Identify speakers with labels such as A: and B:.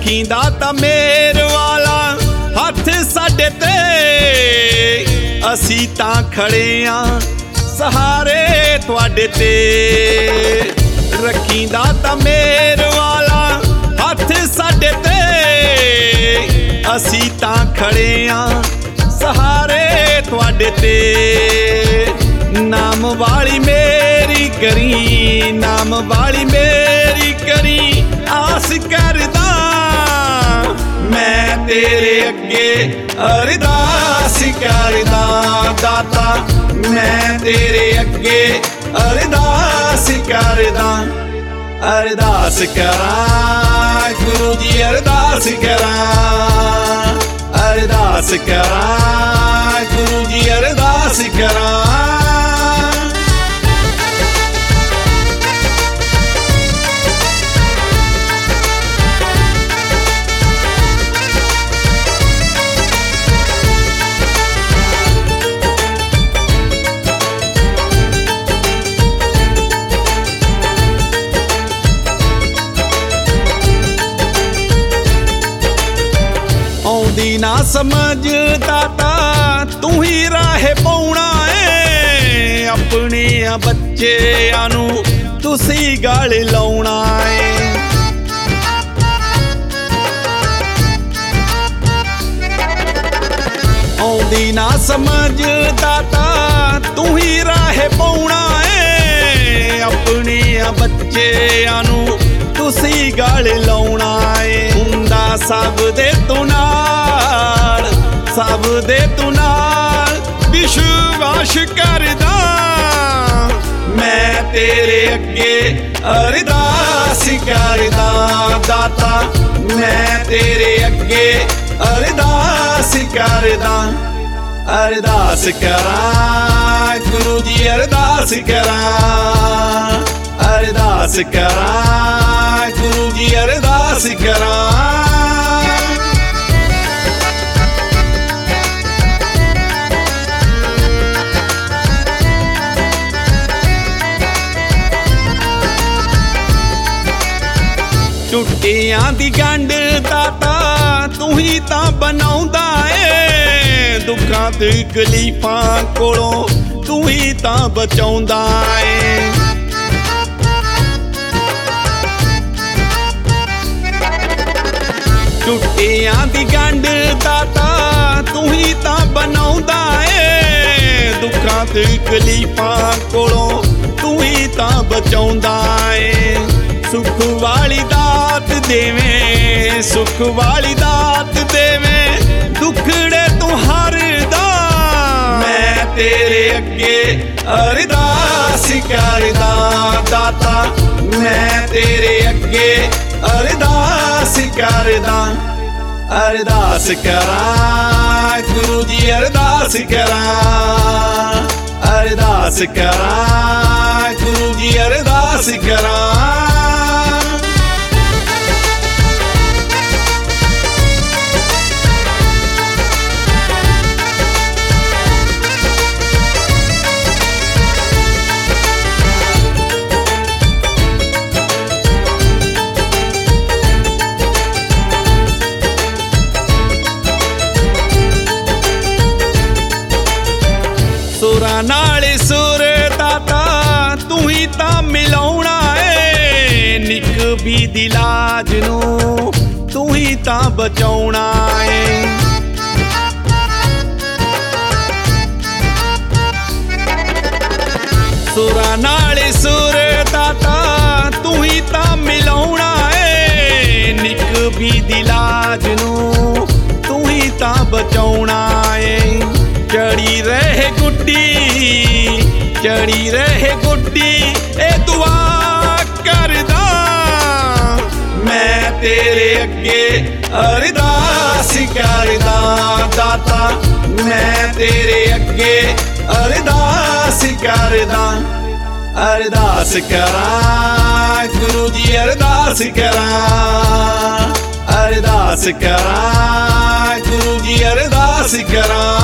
A: रखींदा तां मेर वाला हथ साडे ते, असीं तां खड़े आं सहारे तुहाडे ते। रखींदा तां मेर वाला हथ साडे ते, असीं तां खड़े आं सहारे तुहाडे ते। नाम वाली मेरी करी, नाम वाली मेरी करी आस करदा मैं तेरे अगे अरदास करदा। दाता मैं तेरे अगे अरदास करदा। अरदास करां गुरु जी अरदास करां, अरदास करां गुरु जी अरदास करां। आउंदी ना समझ दाता तू ही राह पाउणा है, अपने बच्चेआं नू तुसी गल लाउणा है। आउंदी ना समझ दाता तू ही राह पाउणा है, अपने बच्चेआं नू तुसी गल लाउणा है। हुंदा सब दे तू नाल, सब दे तू नाल विश्वास करदा मैं तेरे अगे अरदास करदा। दाता मैं तेरे अगे अरदास करदा। अरदास करां गुरु जी अरदास करां, अरदास करां गुरु जी अरदास करां। टुटियां दी गंढ दाता तू ही तां बनाउंदा है, दुखां ते तकलीफां कोलों तू ही तां बचाउंदा है। टुटियां दी गंढ दाता तू ही तां बनाउंदा है, दुखां ते तकलीफां कोलों तू ही तां बचाउंदा है। सुख वाली दात देवें, सुख वाली दात देवें, दुखड़े तू हरदा मैं तेरे अगे अरदास करदा। दाता मैं तेरे अगे अरदास करदा। अरदास करां गुरु जी अरदास करां, अरदास करां गुरु जी अरदास करां। सुरां नाल सुर दाता तू ही तां मिलाउणा है, निक भी दी लाज नू तू ही तां बचाउणा है। सुरां नाल सुर दाता तू ही तां मिलाउणा है, निक भी दी लाज नू तू ही तां बचाउणा है। चढ़ी रहे गुड्डी, चढ़ी रहे गुड्डी ए दुआ करदा मैं तेरे अगे अरदास करदा। दाता मैं तेरे अगे अरदास करदा। अरदास करां गुरु जी अरदास करां, अरदास करां गुरु जी अरदास करां।